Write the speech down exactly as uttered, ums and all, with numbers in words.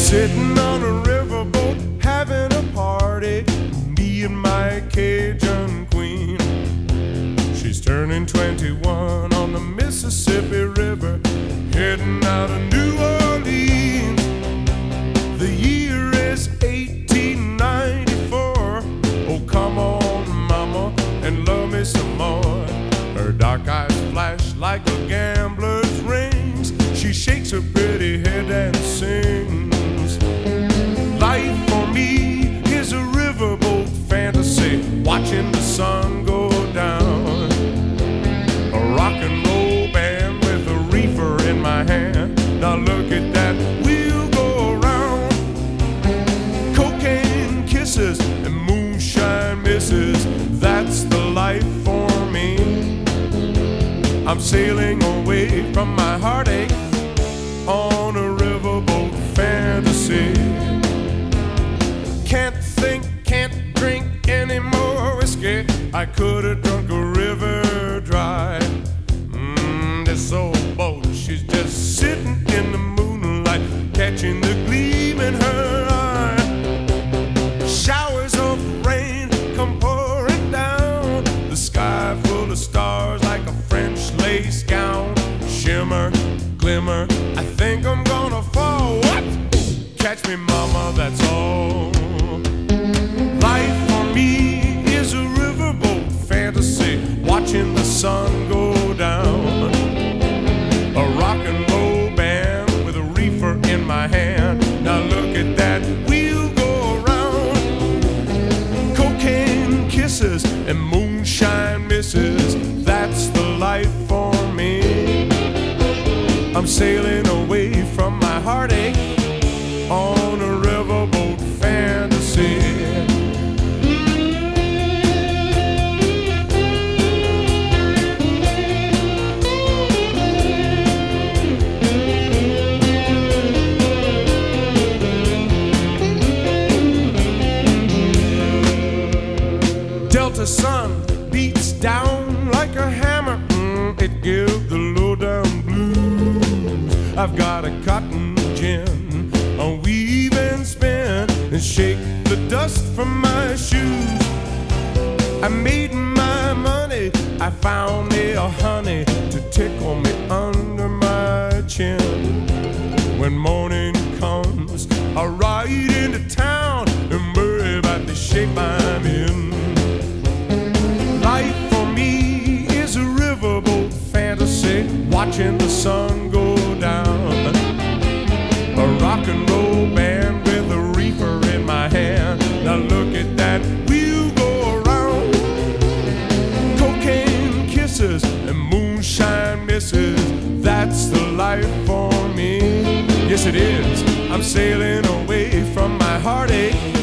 Sitting on a riverboat, having a party, me and my Cajun queen. She's turning twenty-one on the Mississippi River, heading out of New Orleans. The year is eighteen ninety-four. Oh, come on, mama, and love me some more. Her dark eyes flash like a gambler's rings. She shakes her pretty head and sings. Life for me is a riverboat fantasy, watching the sun go down. A rock and roll band with a reefer in my hand. Now look at that wheel go around. Cocaine kisses and moonshine misses, that's the life for me. I'm sailing away from my heartache on a riverboat fantasy. Can't think, can't drink any more whiskey. I could have drunk a river dry. Mmm, this old boat, she's just sitting in the moonlight, catching the gleam in her eye. Showers of rain come pouring down, the sky full of stars like a French lace gown. Shimmer, glimmer, I think I'm gonna fall. What? Catch me, mama, that's all. Life for me is a riverboat fantasy, watching the sun go down. A rock and roll band with a reefer in my hand. Now look at that wheel go around. Cocaine kisses and moonshine misses, that's the life for me. I'm sailing away from my heartache on a riverboat fantasy. Delta sun beats down like a hammer, mm, it gives the low-down blues. I've got a cotton gin, I'll weave and spin and shake the dust from my shoes. I made my money, I found me a honey to tickle me under my chin. When morning comes, I'll ride into town and worry about the shape I'm in. Life for me is a riverboat fantasy, watching the sun go down. A rock and roll band with a reefer in my hand. Now look at that wheel go around. Cocaine kisses and moonshine misses, that's the life for me. Yes, it is. I'm sailing away from my heartache